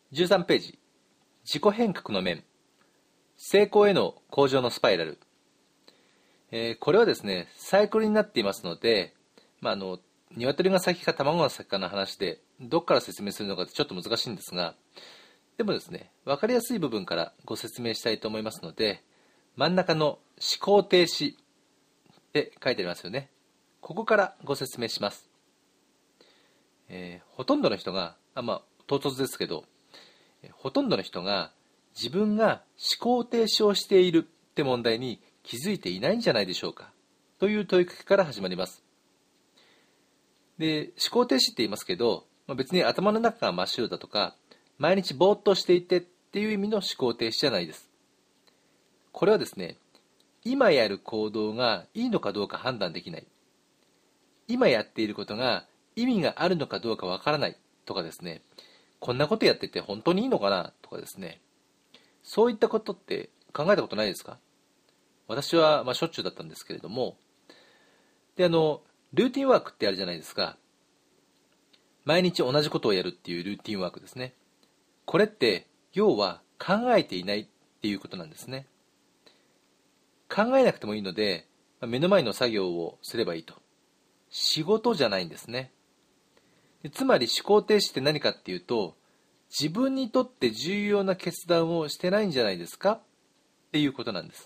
13ページ、自己変革の面、成功への向上のスパイラル。これはですね、サイクルになっていますので、鶏が先か卵が先かの話で、どっから説明するのかってちょっと難しいんですが、でもですね、分かりやすい部分からご説明したいと思いますので、真ん中の思考停止って書いてありますよね。ここからご説明します。ほとんどの人が、唐突ですけど、ほとんどの人が自分が思考停止をしているって問題に気づいていないんじゃないでしょうかという問いかけから始まります。で、思考停止って言いますけど、別に頭の中が真っ白だとか、毎日ぼーっとしていてっていう意味の思考停止じゃないです。これはですね、今やる行動がいいのかどうか判断できない。今やっていることが意味があるのかどうかわからないとかですね、こんなことやってて本当にいいのかなとかですね、そういったことって考えたことないですか？私はしょっちゅうだったんですけれども、で、ルーティンワークってあるじゃないですか。毎日同じことをやるっていうルーティンワークですね。これって要は考えていないっていうことなんですね。考えなくてもいいので、目の前の作業をすればいいと。仕事じゃないんですね。つまり思考停止って何かっていうと、自分にとって重要な決断をしてないんじゃないですかっていうことなんです。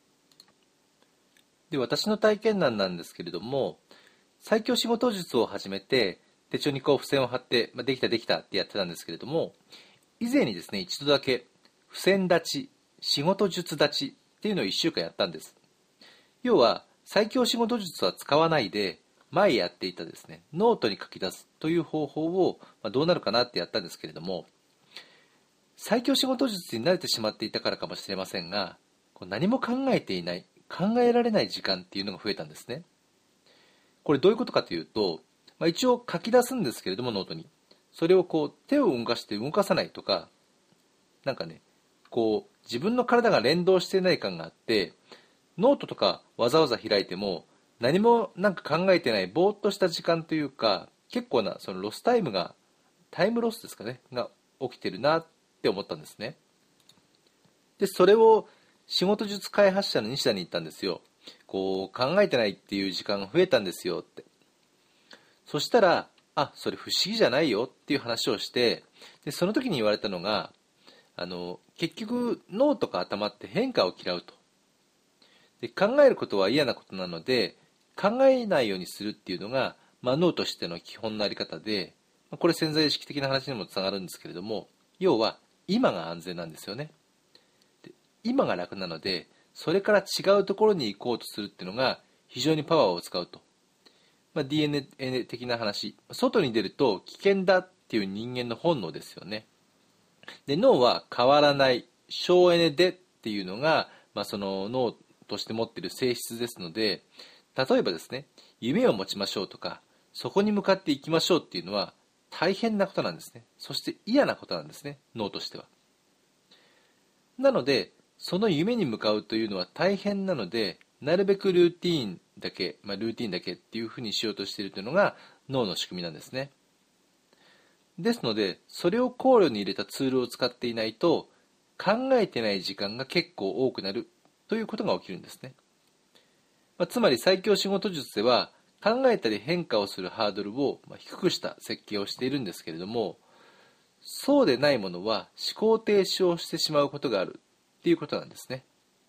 で、私の体験談なんですけれども、最強仕事術を始めて、手帳にこう付箋を貼って、できたできたってやってたんですけれども、以前にですね、一度だけ、付箋立ち、仕事術立ちっていうのを1週間やったんです。要は、最強仕事術は使わないで、前やっていたですね、ノートに書き出すという方法を、どうなるかなってやったんですけれども、最強仕事術に慣れてしまっていたからかもしれませんが、何も考えていない、考えられない時間っていうのが増えたんですね。これどういうことかというと、一応書き出すんですけれども、ノートに。それを手を動かして動かさないとか、なんかね、自分の体が連動していない感があって、ノートとかわざわざ開いても、何も考えてないぼーっとした時間というか、結構なそのロスタイムが、タイムロスですかね、が起きてるなって思ったんですね。で、それを仕事術開発者の西田に言ったんですよ。考えてないっていう時間が増えたんですよって。そしたら、それ不思議じゃないよっていう話をして、で、その時に言われたのが、結局脳とか頭って変化を嫌うと。で、考えることは嫌なことなので、考えないようにするっていうのが、脳としての基本のあり方で、これ潜在意識的な話にもつながるんですけれども、要は今が安全なんですよね。で、今が楽なので、それから違うところに行こうとするっていうのが非常にパワーを使うと。DNA 的な話、外に出ると危険だっていう人間の本能ですよね。で、脳は変わらない省エネでっていうのが、その脳として持っている性質ですので、例えばですね、夢を持ちましょうとか、そこに向かっていきましょうっていうのは大変なことなんですね。そして嫌なことなんですね、脳としては。なので、その夢に向かうというのは大変なので、なるべくルーティーンだけ、ルーティーンだけっていうふうにしようとしているというのが脳の仕組みなんですね。ですので、それを考慮に入れたツールを使っていないと、考えてない時間が結構多くなるということが起きるんですね。つまり最強仕事術では、考えたり変化をするハードルを低くした設計をしているんですけれども、そうでないものは思考停止をしてしまうことがあるっていうことなんですね。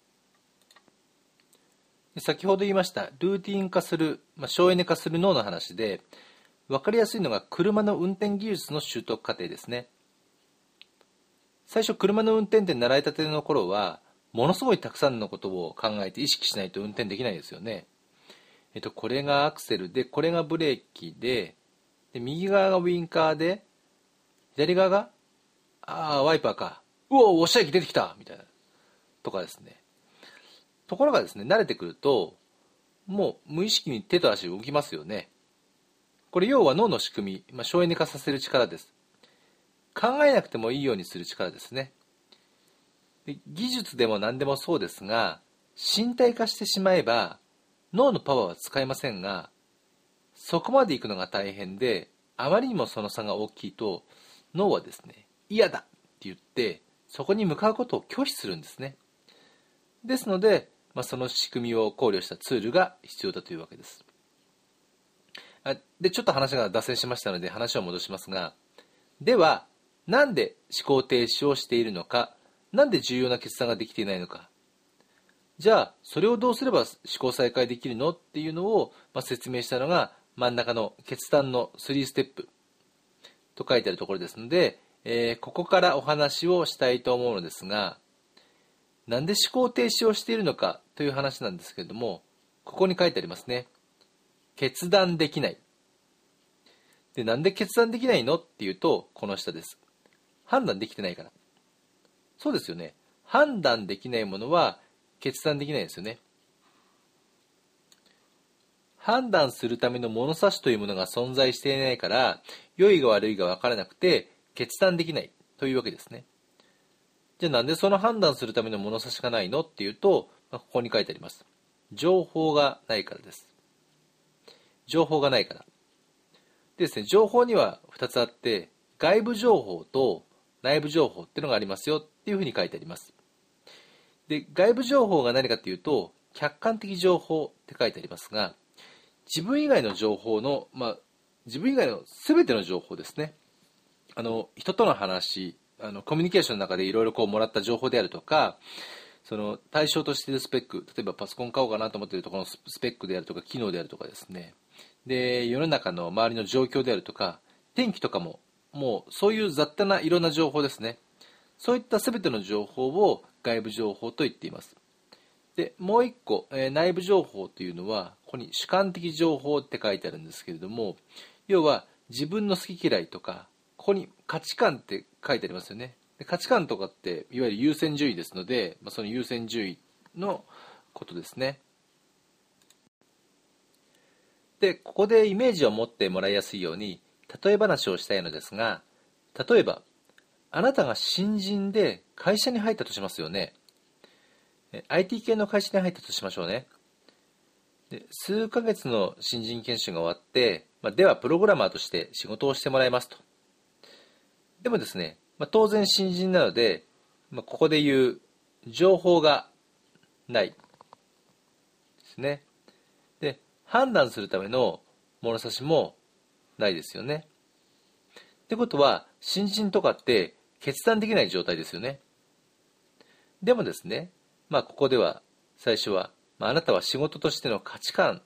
先ほど言いましたルーティン化する、省エネ化する脳の話で、分かりやすいのが車の運転技術の習得過程ですね。最初車の運転って習いたての頃は、ものすごいたくさんのことを考えて意識しないと運転できないですよね。これがアクセルで、これがブレーキで、右側がウインカーで、左側が、ワイパーか。うお、押し駅出てきたみたいな。とかですね。ところがですね、慣れてくると、もう無意識に手と足動きますよね。これ要は脳の仕組み、省エネ化させる力です。考えなくてもいいようにする力ですね。で、技術でも何でもそうですが、身体化してしまえば、脳のパワーは使えませんが、そこまで行くのが大変で、あまりにもその差が大きいと、脳はですね、 嫌だって言ってそこに向かうことを拒否するんですね。ですので、その仕組みを考慮したツールが必要だというわけです。で、ちょっと話が脱線しましたので話を戻しますが、ではなんで思考停止をしているのか、なんで重要な決断ができていないのか、じゃあそれをどうすれば思考再開できるのっていうのを、説明したのが真ん中の決断の3ステップと書いてあるところですので、ここからお話をしたいと思うのですが、なんで思考停止をしているのかという話なんですけれども、ここに書いてありますね。決断できない。で、なんで決断できないのっていうと、この下です。判断できてないから。そうですよね。判断できないものは決断できないですよね。判断するための物差しというものが存在していないから、良いが悪いが分からなくて決断できないというわけですね。じゃあなんでその判断するための物差しがないのっていうと、ここに書いてあります。情報がないからです。情報がないから。でですね、情報には2つあって、外部情報と内部情報っていうのがありますよっていうふうに書いてあります。で、外部情報が何かっていうと、客観的情報って書いてありますが、自分以外の情報の、自分以外の全ての情報ですね。人との話、コミュニケーションの中でいろいろもらった情報であるとか、その対象としているスペック、例えばパソコン買おうかなと思っているところのスペックであるとか、機能であるとかですね。で、世の中の周りの状況であるとか、天気とかも、もうそういう雑多ないろんな情報ですね。そういった全ての情報を外部情報と言っています。で、もう一個、内部情報というのは、ここに主観的情報って書いてあるんですけれども、要は自分の好き嫌いとか、ここに価値観って書いてありますよね。で、価値観とかっていわゆる優先順位ですので、その優先順位のことですね。で、ここでイメージを持ってもらいやすいように例え話をしたいのですが、例えばあなたが新人で会社に入ったとしますよね。IT 系の会社に入ったとしましょうね。で、数ヶ月の新人研修が終わって、ではプログラマーとして仕事をしてもらいますと。でもですね、当然新人なので、ここで言う情報がないですね。で、判断するための物差しもないですよね。ってことは、新人とかって決断できない状態ですよね。でもですね、ここでは最初は、あなたは仕事としての価値観、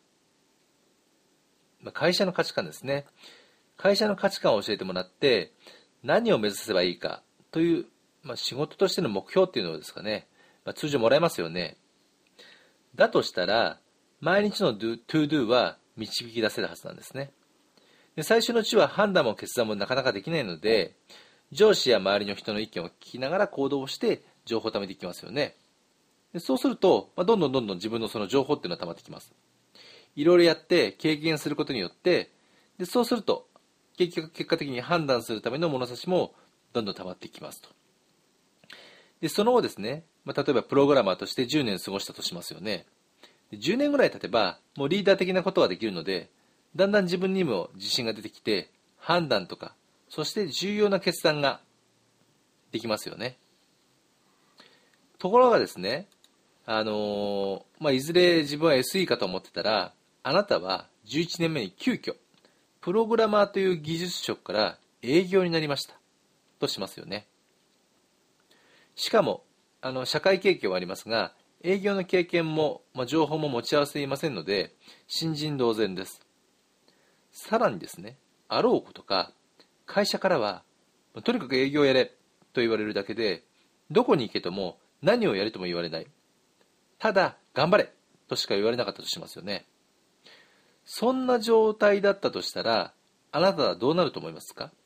会社の価値観ですね。会社の価値観を教えてもらって、何を目指せばいいかという、仕事としての目標っていうのですかね、通常もらえますよね。だとしたら、毎日のトゥードゥは導き出せるはずなんですね。で、最初のうちは判断も決断もなかなかできないので、上司や周りの人の意見を聞きながら行動をして情報を貯めていきますよね。で、そうすると、どんどん自分のその情報っていうのは溜まってきます。いろいろやって経験することによって、で、そうすると結果的に判断するための物差しもどんどん溜まってきますと。で、その後ですね、例えばプログラマーとして10年過ごしたとしますよね。で、10年ぐらい経てばもうリーダー的なことはできるので、だんだん自分にも自信が出てきて、判断とか、そして重要な決断ができますよね。ところがですね、いずれ自分は SE かと思ってたら、あなたは11年目に急遽プログラマーという技術職から営業になりましたとしますよね。しかも社会経験はありますが、営業の経験も、情報も持ち合わせていませんので、新人同然です。さらにですね、あろうことか会社からはとにかく営業やれと言われるだけで、どこに行けとも何をやれとも言われない、ただ頑張れとしか言われなかったとしますよね。そんな状態だったとしたら、あなたはどうなると思いますか？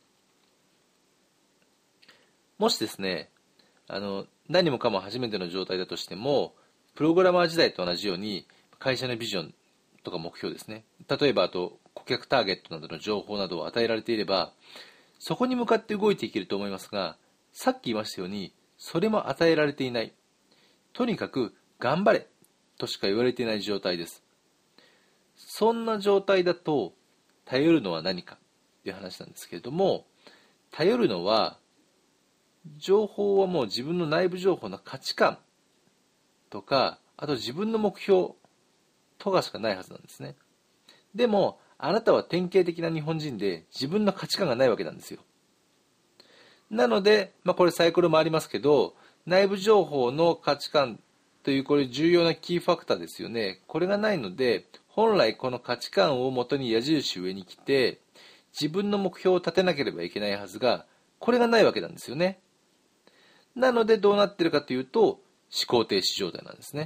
もしですね、何もかも初めての状態だとしても、プログラマー時代と同じように会社のビジョンとか目標ですね、例えばあと顧客ターゲットなどの情報などを与えられていれば、そこに向かって動いていけると思いますが、さっき言いましたようにそれも与えられていない、とにかく頑張れとしか言われていない状態です。そんな状態だと頼るのは何かという話なんですけれども、頼るのは情報はもう自分の内部情報の価値観とか、あと自分の目標とかしかないはずなんですね。でもあなたは典型的な日本人で自分の価値観がないわけなんですよ。なので、これサイクルもありますけど、内部情報の価値観というこれ重要なキーファクターですよね。これがないので、本来この価値観をもとに矢印上に来て、自分の目標を立てなければいけないはずが、これがないわけなんですよね。なのでどうなってるかというと、思考停止状態なんですね。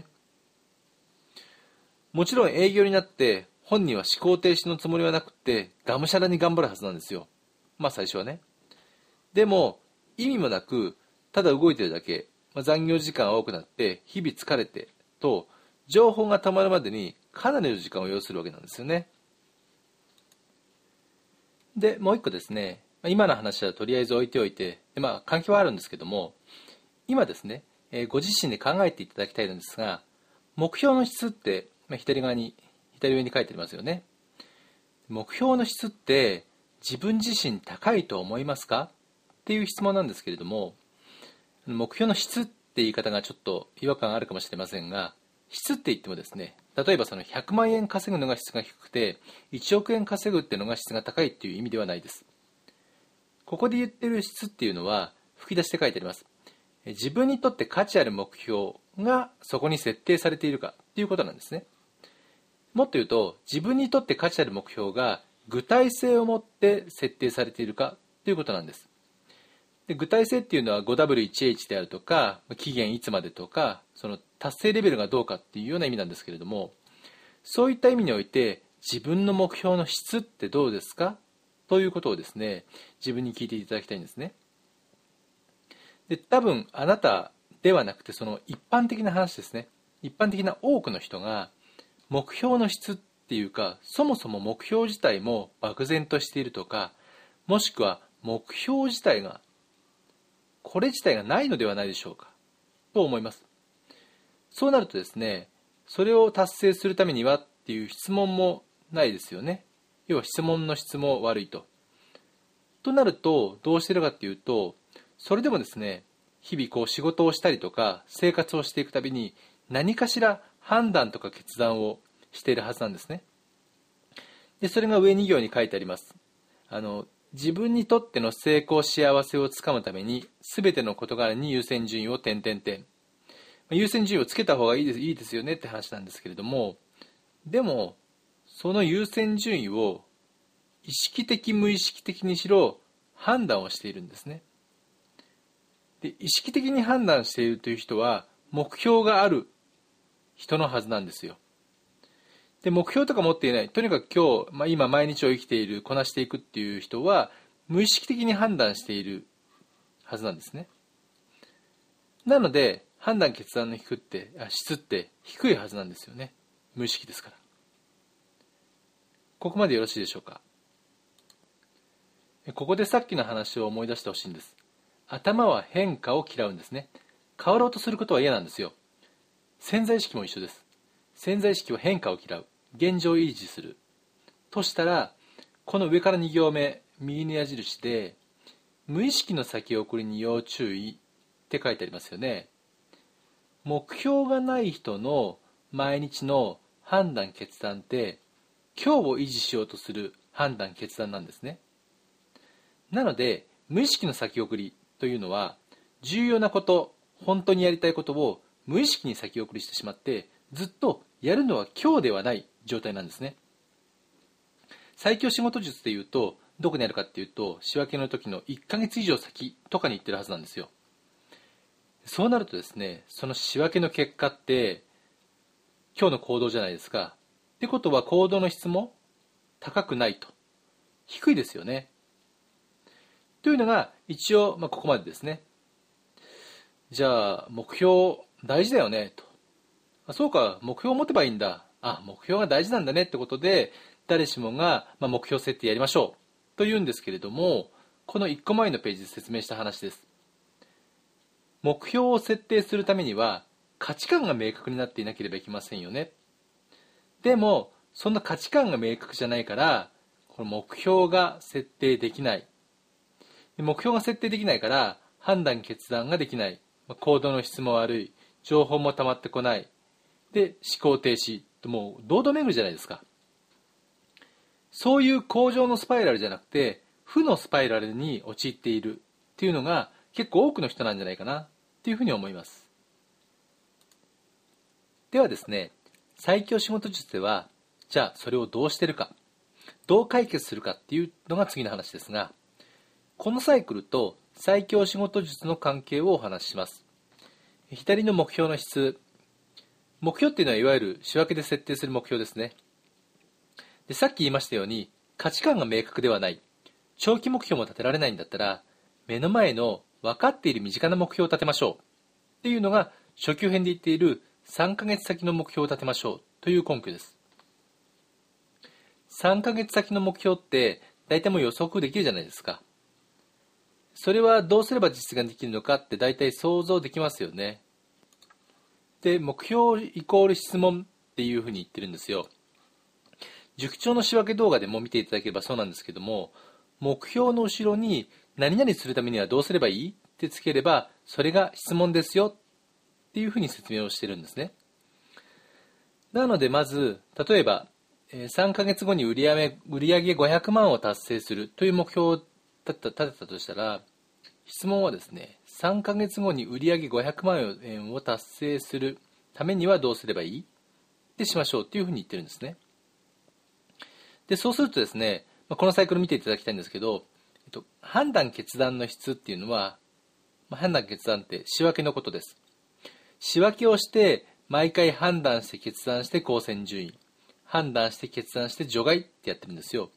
もちろん営業になって本人は思考停止のつもりはなくてがむしゃらに頑張るはずなんですよ。最初はね。でも意味もなくただ動いてるだけ、残業時間が多くなって日々疲れてと情報がたまるまでにかなりの時間を要するわけなんですよね。でもう一個ですね、今の話はとりあえず置いておいて、関係はあるんですけども、今ですね、ご自身で考えていただきたいのですが、目標の質って、左上に書いてありますよね。目標の質って自分自身高いと思いますかっていう質問なんですけれども、目標の質って言い方がちょっと違和感あるかもしれませんが、質って言ってもですね、例えばその100万円稼ぐのが質が低くて1億円稼ぐっていうのが質が高いっていう意味ではないです。ここで言ってる質っていうのは吹き出しで書いてあります。自分にとって価値ある目標がそこに設定されているかっていうことなんですね。もっと言うと、自分にとって価値ある目標が具体性を持って設定されているかということなんです。で、具体性っていうのは 5W1H であるとか、期限いつまでとか、その達成レベルがどうかっていうような意味なんですけれども、そういった意味において自分の目標の質ってどうですかということをですね、自分に聞いていただきたいんですね。で、多分あなたではなくて、その一般的な話ですね。一般的な多くの人が目標の質っていうか、そもそも目標自体も漠然としているとか、もしくは目標自体がこれ自体がないのではないでしょうかと思います。そうなるとですね、それを達成するためにはっていう質問もないですよね。要は質問の質も悪いと。となるとどうしてるかっていうと、それでもですね、日々こう仕事をしたりとか生活をしていくたびに何かしら判断とか決断をしているはずなんですね。で、それが上2行に書いてあります。自分にとっての成功幸せをつかむために全ての事柄に優先順位を点々点。優先順位をつけた方がいいですよねって話なんですけれども、でもその優先順位を意識的無意識的にしろ判断をしているんですね。で、意識的に判断しているという人は目標がある人のはずなんですよ。で、目標とか持っていない、とにかく今日、今毎日を生きている、こなしていくっていう人は無意識的に判断しているはずなんですね。なので判断決断の質って低いはずなんですよね。無意識ですから。ここまでよろしいでしょうか。ここでさっきの話を思い出してほしいんです。頭は変化を嫌うんですね。変わろうとすることは嫌なんですよ。潜在意識も一緒です。潜在意識は変化を嫌う。現状を維持する。としたら、この上から2行目、右の矢印で、無意識の先送りに要注意って書いてありますよね。目標がない人の毎日の判断決断って、今日を維持しようとする判断決断なんですね。なので、無意識の先送りというのは、重要なこと、本当にやりたいことを無意識に先送りしてしまって、ずっとやるのは今日ではない状態なんですね。最強仕事術でいうと、どこにあるかっていうと、仕分けの時の1ヶ月以上先とかに言ってるはずなんですよ。そうなるとですね、その仕分けの結果って、今日の行動じゃないですか。ってことは行動の質も高くないと。低いですよね。というのが一応、ここまでですね。じゃあ目標大事だよねと。そうか、目標を持てばいいんだ。目標が大事なんだねってことで、誰しもが、目標設定やりましょうと言うんですけれども、この1個前のページで説明した話です。目標を設定するためには価値観が明確になっていなければいけませんよね。でもそんな価値観が明確じゃないから、この目標が設定できない。目標が設定できないから判断決断ができない、行動の質も悪い、情報も溜まってこない、で思考停止、もう堂々巡りじゃないですか。そういう向上のスパイラルじゃなくて負のスパイラルに陥っているっていうのが結構多くの人なんじゃないかなっていうふうに思います。ではですね、最強仕事術ではじゃあそれをどうしてるか、どう解決するかっていうのが次の話ですが、このサイクルと最強仕事術の関係をお話しします。左の目標の質、目標っていうのはいわゆる仕分けで設定する目標ですね。で、さっき言いましたように価値観が明確ではない、長期目標も立てられないんだったら、目の前の分かっている身近な目標を立てましょうっていうのが初級編で言っている3ヶ月先の目標を立てましょうという根拠です。3ヶ月先の目標って大体もう予測できるじゃないですか。それはどうすれば実現できるのかって大体想像できますよね。で、目標イコール質問っていうふうに言ってるんですよ。塾長の仕分け動画でも見ていただければそうなんですけども、目標の後ろに何々するためにはどうすればいいってつければ、それが質問ですよっていうふうに説明をしてるんですね。なのでまず、例えば3ヶ月後に売上500万を達成するという目標を立てたとしたら、質問はですね、3ヶ月後に売上500万円を達成するためにはどうすればいいってしましょうっていうふうに言ってるんですね。で、そうするとですね、このサイクル見ていただきたいんですけど、判断決断の質っていうのは、判断決断って仕分けのことです。仕分けをして毎回判断して決断して優先順位、判断して決断して除外ってやってるんですよ。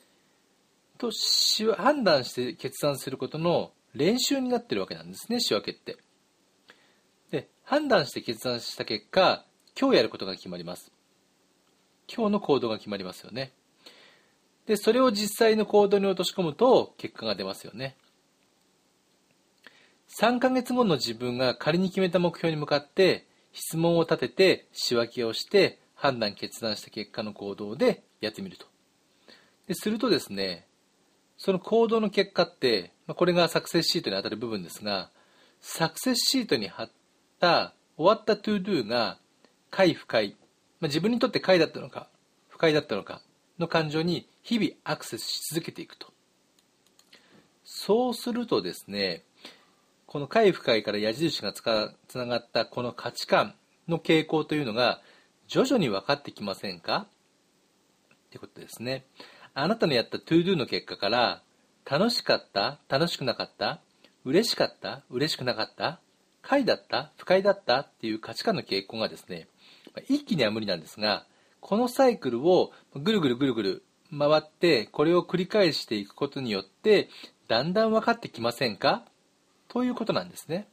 判断して決断することの練習になってるわけなんですね、仕分けって。で、判断して決断した結果、今日やることが決まります。今日の行動が決まりますよね。で、それを実際の行動に落とし込むと結果が出ますよね。3ヶ月後の自分が仮に決めた目標に向かって質問を立てて仕分けをして判断決断した結果の行動でやってみると。するとですね、その行動の結果って、これがサクセスシートに当たる部分ですが、サクセスシートに貼った終わったトゥードゥが快不快、自分にとって快だったのか不快だったのかの感情に日々アクセスし続けていくと。そうするとですね、この快不快から矢印がつながったこの価値観の傾向というのが徐々に分かってきませんかってことですね。あなたのやったトゥードゥの結果から楽しかった、楽しくなかった、嬉しかった、嬉しくなかった、快だった、不快だったっていう価値観の傾向がですね、一気には無理なんですが、このサイクルをぐるぐるぐるぐる回ってこれを繰り返していくことによってだんだん分かってきませんかということなんですね。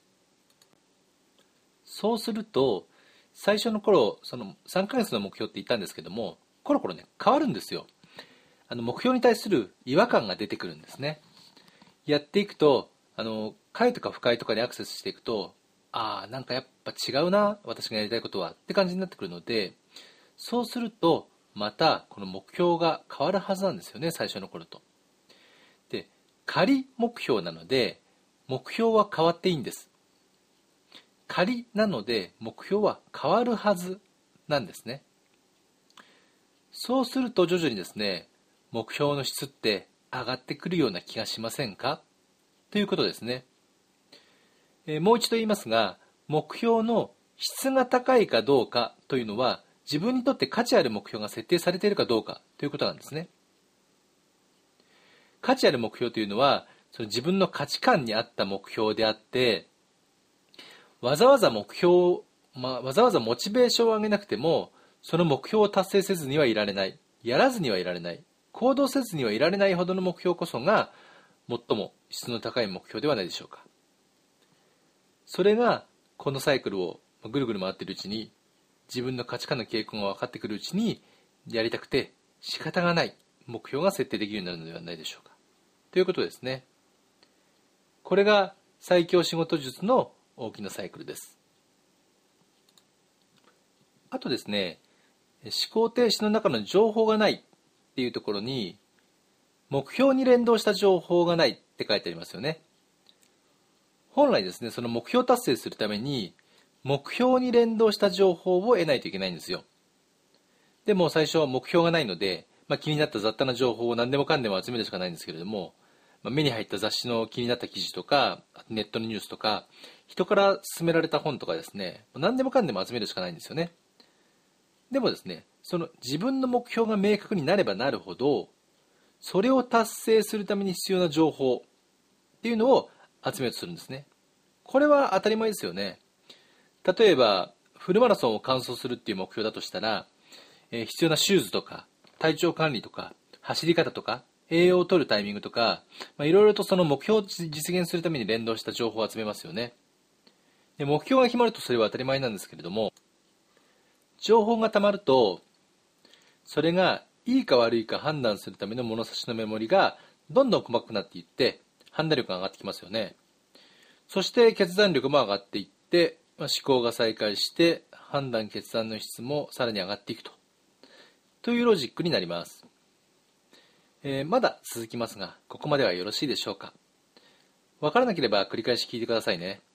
そうすると最初の頃その3ヶ月の目標って言ったんですけども、コロコロね変わるんですよ。目標に対する違和感が出てくるんですね。やっていくと快とか不快とかにアクセスしていくと、なんかやっぱ違うな私がやりたいことはって感じになってくるので、そうするとまたこの目標が変わるはずなんですよね、最初の頃と。で、仮目標なので目標は変わっていいんです。仮なので目標は変わるはずなんですね。そうすると徐々にですね、目標の質って上がってくるような気がしませんかということですね。もう一度言いますが、目標の質が高いかどうかというのは自分にとって価値ある目標が設定されているかどうかということなんですね。価値ある目標というのはその自分の価値観に合った目標であって、わざわざモチベーションを上げなくてもその目標を達成せずにはいられない、やらずにはいられない、行動せずにはいられないほどの目標こそが最も質の高い目標ではないでしょうか。それがこのサイクルをぐるぐる回っているうちに、自分の価値観の傾向が分かってくるうちに、やりたくて仕方がない目標が設定できるようになるのではないでしょうか。ということですね。これが最強仕事術の大きなサイクルです。あとですね、思考停止の中の情報がないっていうところに、目標に連動した情報がないって書いてありますよね。 本来ですね、その目標達成するために目標に連動した情報を得ないといけないんですよ。でも最初は目標がないので、気になった雑多な情報を何でもかんでも集めるしかないんですけれども、目に入った雑誌の気になった記事とか、ネットのニュースとか、人から勧められた本とかですね、何でもかんでも集めるしかないんですよね。でもですね、その自分の目標が明確になればなるほど、それを達成するために必要な情報っていうのを集めようとするんですね。これは当たり前ですよね。例えばフルマラソンを完走するっていう目標だとしたら、必要なシューズとか体調管理とか走り方とか栄養を取るタイミングとか、いろいろとその目標を実現するために連動した情報を集めますよね。で、目標が決まるとそれは当たり前なんですけれども、情報がたまるとそれがいいか悪いか判断するための物差しのメモリがどんどん細かくなっていって判断力が上がってきますよね。そして決断力も上がっていって、思考が再開して判断決断の質もさらに上がっていくというロジックになります。まだ続きますが、ここまではよろしいでしょうか。わからなければ繰り返し聞いてくださいね。